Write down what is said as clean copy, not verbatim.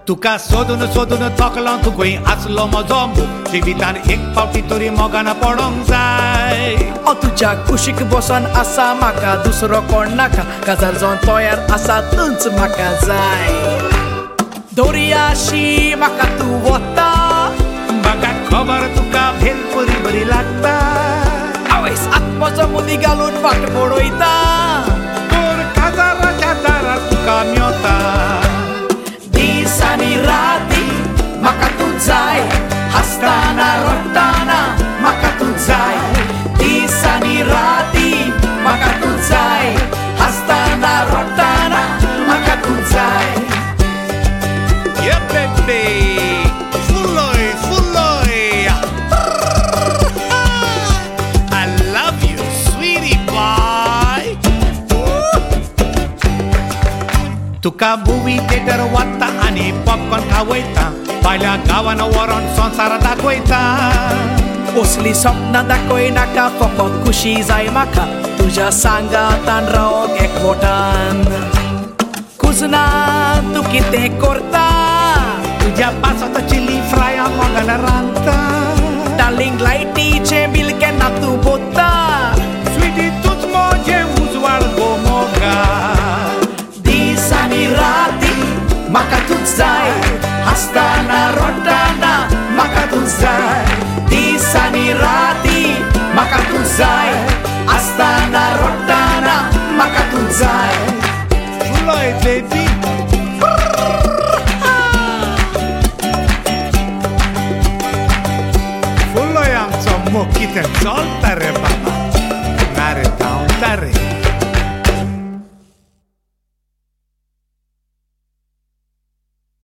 तुका सोदून सोदून थकलो तुकुय आसलो म्हजो मोग जिवितान एक फावटी तरी मोगान पडोंक जाय तुझ्या कुशीक बसून आसा म्हाका दुसरो कोण नाका काजार जावन तयार आसा तूच म्हाका जाय दर्याशी म्हाका तूं वता म्हाका खबर तुका भेलपुरी बरी लागता आवयस आत्मजो मुदी घालून वाट पळयता तोर काजाराच्या दारार तुका मेवता दीस आनी राती म्हाका तूं जाय हसताना रडटाना म्हाका तूं जाय दीस आनी राती म्हाका तूं जाय हसताना रडटाना म्हाका तूं जाय Yeah, baby. Fulloy, fulloy. I love you, sweetie boy. तुका मूवी थिएटर वता आनी पॉपकॉर्न खावयता भायल्या गांवान व्हरोन संवसार दाखयता असली सपनां दाखय नाका फकत खुशी जाय म्हाका तुज्या सांगातान रावोंक एकवटान कुजना तूं कितें करता तुज्या पासत चिली फ्राय मोगान रांदता डार्लिंग लायटीचें बील केन्ना तूं पोत्ता स्वीटी तूच म्हजें उजवाड गो मोगा दीस आनी राती म्हाका तूच जाय हसताना रडटाना म्हाका तूच जाय दीस आनी राती म्हाका तूच जाय हसताना रडटाना म्हाका तूच जाय फुलोय बेबी फुलोय आमचो मोग कितें चलता रे बाबा ना रे धांवता रे